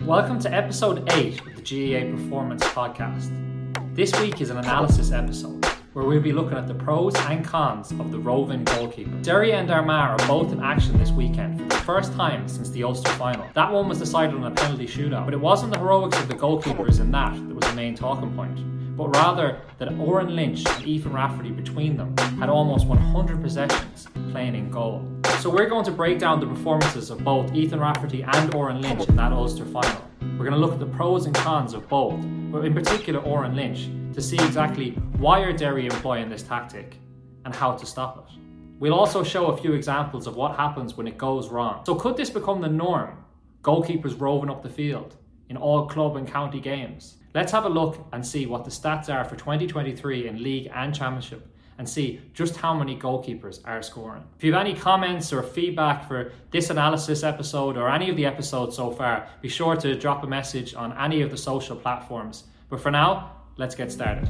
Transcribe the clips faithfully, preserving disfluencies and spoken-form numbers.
Welcome to episode eight of the G E A Performance Podcast. This week is an analysis episode where we'll be looking at the pros and cons of the roving goalkeeper. Derry and Armagh are both in action this weekend for the first time since the Ulster final. That one was decided on a penalty shootout, but it wasn't the heroics of the goalkeepers in that that was the main talking point, but rather that Oran Lynch and Ethan Rafferty between them had almost one hundred possessions playing in goal. So we're going to break down the performances of both Ethan Rafferty and Oran Lynch in that Ulster final. We're going to look at the pros and cons of both, but in particular Oran Lynch, to see exactly why are Derry employing this tactic and how to stop it. We'll also show a few examples of what happens when it goes wrong. So could this become the norm? Goalkeepers roving up the field in all club and county games? Let's have a look and see what the stats are for twenty twenty-three in league and championship and see just how many goalkeepers are scoring. If you have any comments or feedback for this analysis episode or any of the episodes so far, be sure to drop a message on any of the social platforms. But for now, let's get started.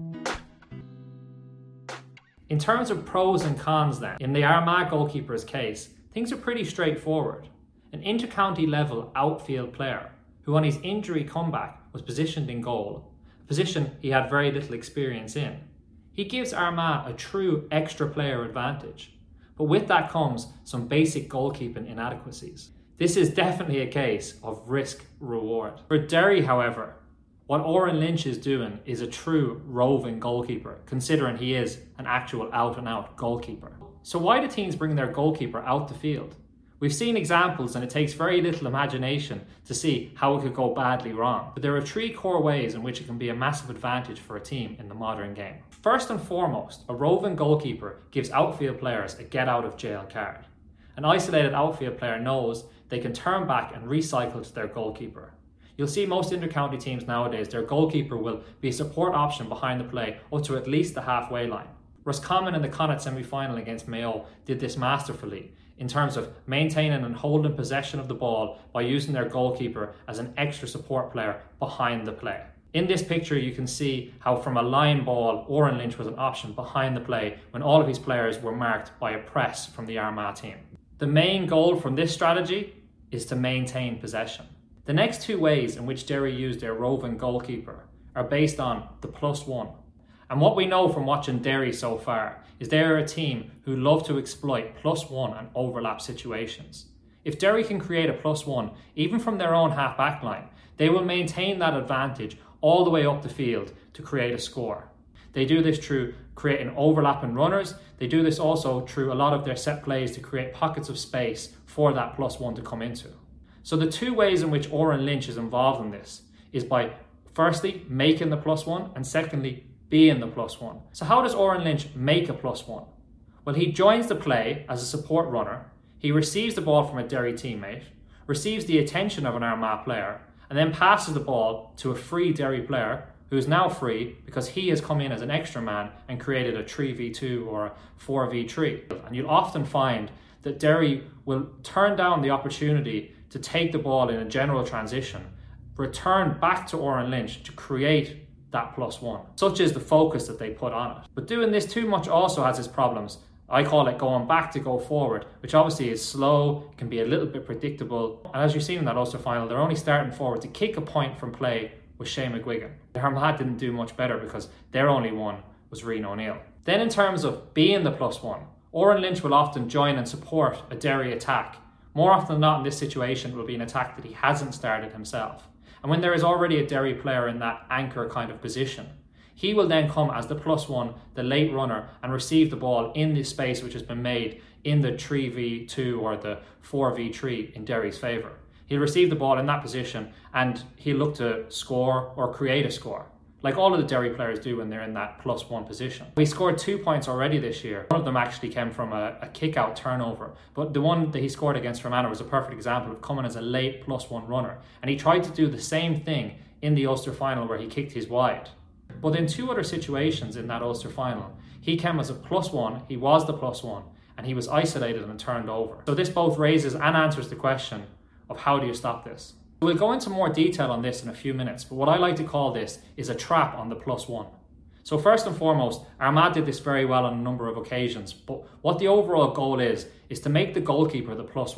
In terms of pros and cons then, in the Armagh goalkeeper's case, things are pretty straightforward. An inter-county level outfield player who on his injury comeback was positioned in goal, a position he had very little experience in. He gives Armagh a true extra player advantage, but with that comes some basic goalkeeping inadequacies. This is definitely a case of risk-reward. For Derry, however, what Oran Lynch is doing is a true roving goalkeeper, considering he is an actual out-and-out goalkeeper. So why do teams bring their goalkeeper out the field? We've seen examples and it takes very little imagination to see how it could go badly wrong. But there are three core ways in which it can be a massive advantage for a team in the modern game. First and foremost, a roving goalkeeper gives outfield players a get-out-of-jail card. An isolated outfield player knows they can turn back and recycle to their goalkeeper. You'll see most inter-county teams nowadays, their goalkeeper will be a support option behind the play up to at least the halfway line. Roscommon in the Connacht semi-final against Mayo did this masterfully in terms of maintaining and holding possession of the ball by using their goalkeeper as an extra support player behind the play. In this picture you can see how from a line ball, Oran Lynch was an option behind the play when all of his players were marked by a press from the Armagh team. The main goal from this strategy is to maintain possession. The next two ways in which Derry used their roving goalkeeper are based on the plus one. And what we know from watching Derry so far is they are a team who love to exploit plus one and overlap situations. If Derry can create a plus one, even from their own half-back line, they will maintain that advantage all the way up the field to create a score. They do this through creating overlapping runners. They do this also through a lot of their set plays to create pockets of space for that plus one to come into. So the two ways in which Oran Lynch is involved in this is by firstly making the plus one and secondly being the plus one. So how does Oran Lynch make a plus one? Well, he joins the play as a support runner. He receives the ball from a Derry teammate, receives the attention of an Armagh player, and then passes the ball to a free Derry player who is now free because he has come in as an extra man and created a three v two or a four v three. And you'll often find that Derry will turn down the opportunity to take the ball in a general transition, return back to Oran Lynch to create that plus one. Such is the focus that they put on it. But doing this too much also has its problems. I call it going back to go forward, which obviously is slow, can be a little bit predictable. And as you've seen in that Ulster final, they're only starting forward to kick a point from play with Shane McGuigan. Armagh didn't do much better because their only one was Rian O'Neill. Then in terms of being the plus one, Oran Lynch will often join and support a Derry attack. More often than not in this situation, it will be an attack that he hasn't started himself. And when there is already a Derry player in that anchor kind of position, he will then come as the plus one, the late runner, and receive the ball in the space which has been made in the three v two or the four v three in Derry's favour. He'll receive the ball in that position and he'll look to score or create a score, like all of the Derry players do when they're in that plus one position. We scored two points already this year. One of them actually came from a, a kick-out turnover, but the one that he scored against Fermanagh was a perfect example of coming as a late plus one runner. And he tried to do the same thing in the Ulster final where he kicked his wide. But in two other situations in that Ulster final, he came as a plus one, he was the plus one, and he was isolated and turned over. So this both raises and answers the question of how do you stop this? We'll go into more detail on this in a few minutes, but what I like to call this is a trap on the plus one. So first and foremost, Armagh did this very well on a number of occasions, but what the overall goal is, is to make the goalkeeper the plus one,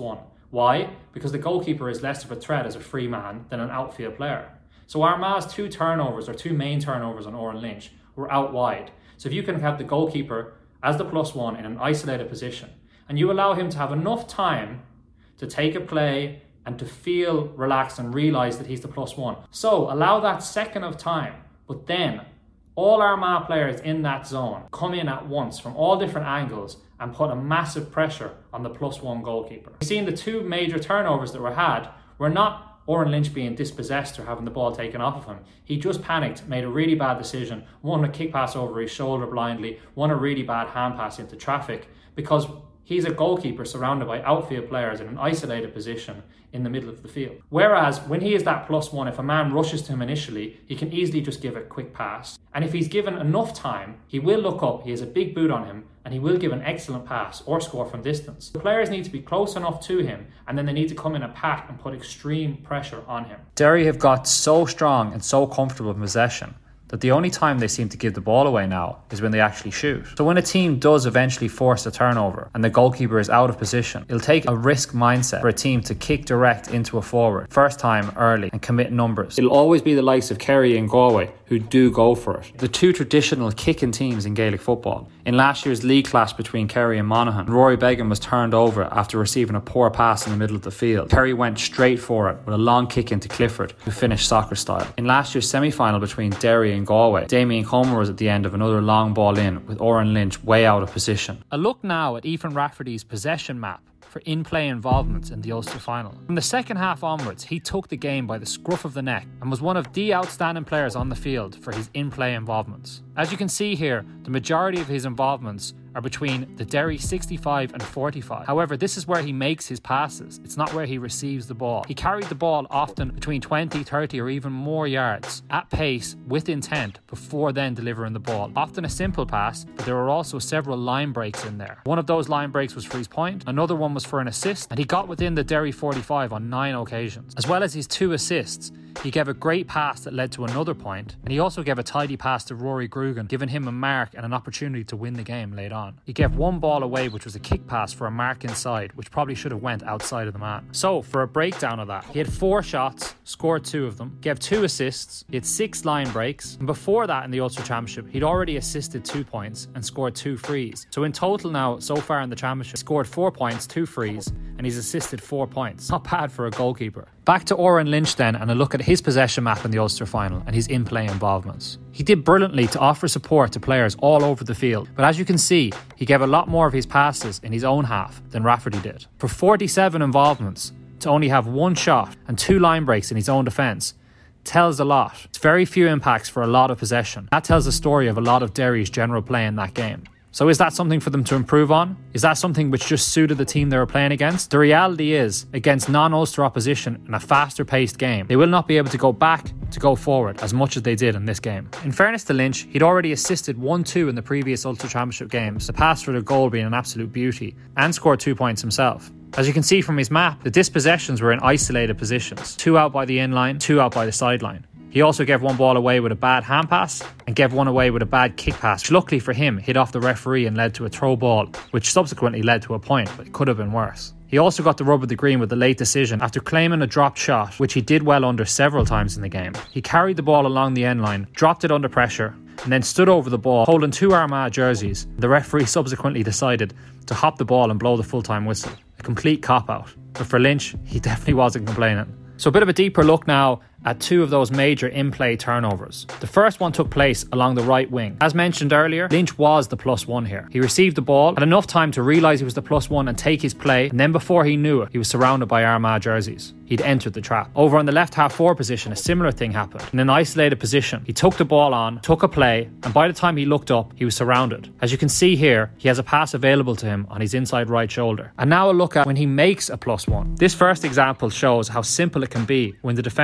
Why? Because the goalkeeper is less of a threat as a free man than an outfield player. So Armagh's two turnovers, or two main turnovers on Oran Lynch, were out wide. So if you can have the goalkeeper as the plus one in an isolated position, and you allow him to have enough time to take a play and to feel relaxed and realise that he's the plus one. So allow that second of time, but then all Armagh players in that zone come in at once from all different angles and put a massive pressure on the plus one goalkeeper. We've seen the two major turnovers that were had were not Oran Lynch being dispossessed or having the ball taken off of him. He just panicked, made a really bad decision, won a kick pass over his shoulder blindly, won a really bad hand pass into traffic, because he's a goalkeeper surrounded by outfield players in an isolated position in the middle of the field. Whereas when he is that plus one, if a man rushes to him initially, he can easily just give a quick pass. And if he's given enough time, he will look up, he has a big boot on him, and he will give an excellent pass or score from distance. The players need to be close enough to him, and then they need to come in a pack and put extreme pressure on him. Derry have got so strong and so comfortable in possession that the only time they seem to give the ball away now is when they actually shoot. So when a team does eventually force a turnover and the goalkeeper is out of position, it'll take a risk mindset for a team to kick direct into a forward, first time early, and commit numbers. It'll always be the likes of Kerry and Galway who do go for it. The two traditional kicking teams in Gaelic football. In last year's league clash between Kerry and Monaghan, Rory Beggan was turned over after receiving a poor pass in the middle of the field. Kerry went straight for it with a long kick into Clifford, who finished soccer style. In last year's semi-final between Derry and Galway, Damien Comer was at the end of another long ball in with Oran Lynch way out of position. A look now at Ethan Rafferty's possession map for in-play involvements in the Ulster final. From the second half onwards, he took the game by the scruff of the neck and was one of the outstanding players on the field for his in-play involvements. As you can see here, the majority of his involvements are between the Derry sixty-five and forty-five. However, this is where he makes his passes. It's not where he receives the ball. He carried the ball often between twenty, thirty or even more yards at pace with intent before then delivering the ball. Often a simple pass, but there were also several line breaks in there. One of those line breaks was for his point, another one was for an assist, and he got within the Derry forty-five on nine occasions. As well as his two assists, he gave a great pass that led to another point, and he also gave a tidy pass to Rory Grugan, giving him a mark and an opportunity to win the game late on. He gave one ball away, which was a kick pass for a mark inside, which probably should have went outside of the man. So, for a breakdown of that, he had four shots, scored two of them, gave two assists, he had six line breaks, and before that in the Ulster Championship, he'd already assisted two points and scored two frees. So in total now, so far in the Championship, he scored four points, two frees, and he's assisted four points. Not bad for a goalkeeper. Back to Oran Lynch then, and a look at his possession map in the Ulster final and his in-play involvements. He did brilliantly to offer support to players all over the field, but as you can see, he gave a lot more of his passes in his own half than Rafferty did. For forty-seven involvements, to only have one shot and two line breaks in his own defence tells a lot. It's very few impacts for a lot of possession. That tells the story of a lot of Derry's general play in that game. So is that something for them to improve on? Is that something which just suited the team they were playing against? The reality is, against non-Ulster opposition in a faster paced game, they will not be able to go back to go forward as much as they did in this game. In fairness to Lynch, he'd already assisted one two in the previous Ulster Championship games, the pass for the goal being an absolute beauty, and scored two points himself. As you can see from his map, the dispossessions were in isolated positions, two out by the in-line, two out by the sideline. He also gave one ball away with a bad hand pass and gave one away with a bad kick pass, which luckily for him hit off the referee and led to a throw ball, which subsequently led to a point, but it could have been worse. He also got the rub of the green with the late decision after claiming a dropped shot, which he did well under several times in the game. He carried the ball along the end line, dropped it under pressure, and then stood over the ball holding two Armagh jerseys. The referee subsequently decided to hop the ball and blow the full-time whistle. A complete cop-out. But for Lynch, he definitely wasn't complaining. So a bit of a deeper look now at two of those major in-play turnovers. The first one took place along the right wing. As mentioned earlier, Lynch was the plus one here. He received the ball, had enough time to realise he was the plus one and take his play, and then before he knew it, he was surrounded by Armagh jerseys. He'd entered the trap. Over on the left half forward position, a similar thing happened. In an isolated position, he took the ball on, took a play, and by the time he looked up, he was surrounded. As you can see here, he has a pass available to him on his inside right shoulder. And now a look at when he makes a plus one. This first example shows how simple it can be when the defender simply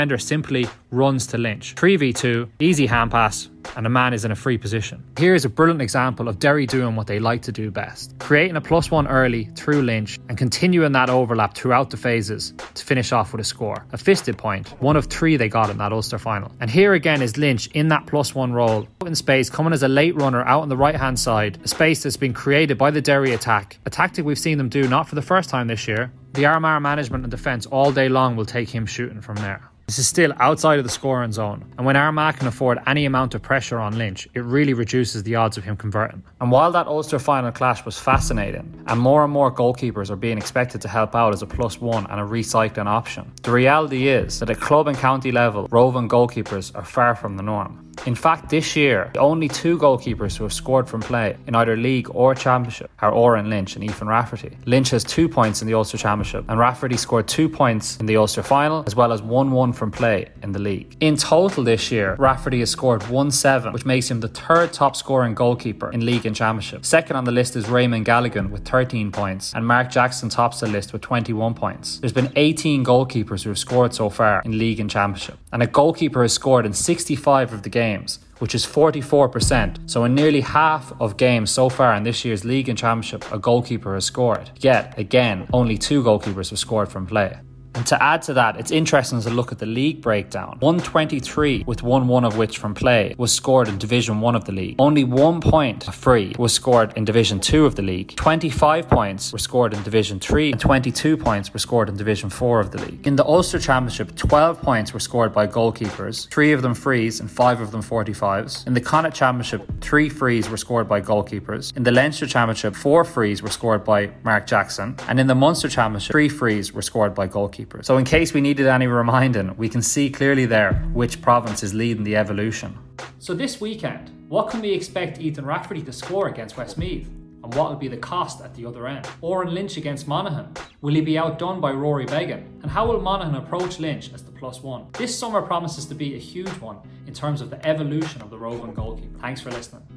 simply runs to Lynch. three v two, easy hand pass, and a man is in a free position. Here is a brilliant example of Derry doing what they like to do best, creating a plus one early through Lynch and continuing that overlap throughout the phases to finish off with a score. A fisted point, one of three they got in that Ulster final. And here again is Lynch in that plus one role, out in space, coming as a late runner out on the right hand side, a space that's been created by the Derry attack, a tactic we've seen them do not for the first time this year. The Armagh management and defence all day long will take him shooting from there. This is still outside of the scoring zone, and when Armagh can afford any amount of pressure on Lynch, it really reduces the odds of him converting. And while that Ulster final clash was fascinating, and more and more goalkeepers are being expected to help out as a plus one and a recycling option, the reality is that at club and county level, roving goalkeepers are far from the norm. In fact, this year, the only two goalkeepers who have scored from play in either league or championship are Oran Lynch and Ethan Rafferty. Lynch has two points in the Ulster Championship, and Rafferty scored two points in the Ulster final, as well as one one from play in the league. In total this year, Rafferty has scored one seven, which makes him the third top scoring goalkeeper in league and championship. Second on the list is Raymond Galligan with thirteen points, and Mark Jackson tops the list with twenty-one points. There's been eighteen goalkeepers who have scored so far in league and championship, and a goalkeeper has scored in sixty-five of the games, which is forty-four percent. So in nearly half of games so far in this year's league and championship, a goalkeeper has scored. Yet, again, only two goalkeepers have scored from play. And to add to that, it's interesting to look at the league breakdown. one twenty-three, with one one of which from play, was scored in Division one of the league. Only one point free was scored in Division two of the league. twenty-five points were scored in Division three, and twenty-two points were scored in Division four of the league. In the Ulster Championship, twelve points were scored by goalkeepers, three of them frees and five of them forty-fives. In the Connacht Championship, three frees were scored by goalkeepers. In the Leinster Championship, four frees were scored by Mark Jackson. And in the Munster Championship, three frees were scored by goalkeepers. So in case we needed any reminding, we can see clearly there which province is leading the evolution. So this weekend, what can we expect Ethan Rafferty to score against Westmeath? And what will be the cost at the other end? Oran Lynch against Monaghan. Will he be outdone by Rory Beggan? And how will Monaghan approach Lynch as the plus one? This summer promises to be a huge one in terms of the evolution of the roving goalkeeper. Thanks for listening.